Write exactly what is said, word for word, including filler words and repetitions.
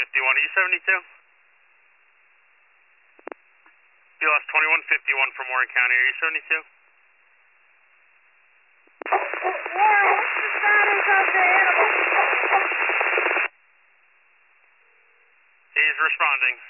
fifty-one, E seventy-two? B L S twenty-one fifty-one from Warren County, are you seventy-two? Warren, what's the status of the animal? He's responding.